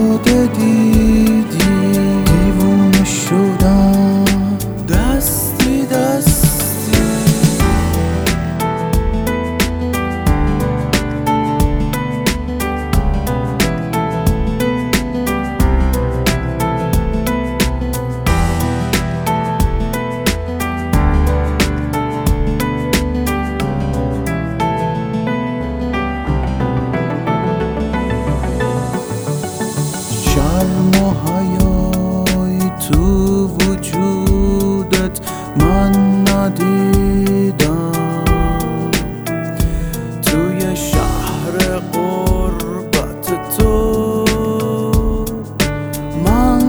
افتاده دیدی دیوونه شدم دستی دستی. شرم و حیایی تو وجودت من ندیدم، توی شهر غربت تو من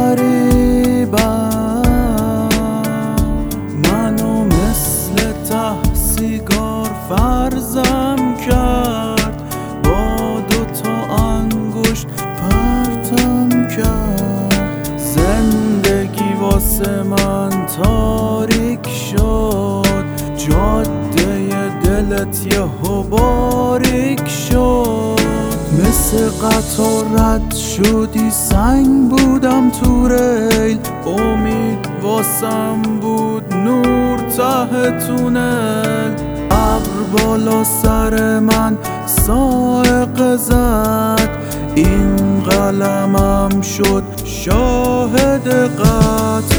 غریبم. منو مثل ته سیگار فرضم کرد، با 2 انگشت پرتم کرد. زندگی واسه من تاریک شد، جاده دلت یهو باریک شد. مثل قطار رد شدی، سنگ بودم تو ریل، امید واسم بود نور ته تونل. ابر بالا سر من صاعقه زد، این قلمم شد شاهد قتل.